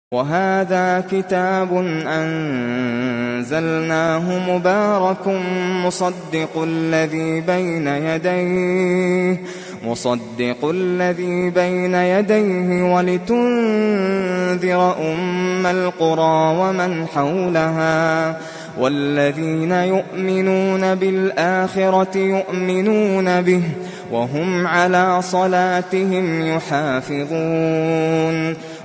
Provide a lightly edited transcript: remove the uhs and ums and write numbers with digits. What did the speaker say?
وهذا كتاب أنزلناه مبارك مصدق الذي بين يديه ولتنذر أم القرى ومن حولها والذين يؤمنون بالآخرة يؤمنون به وهم على صلاتهم يحافظون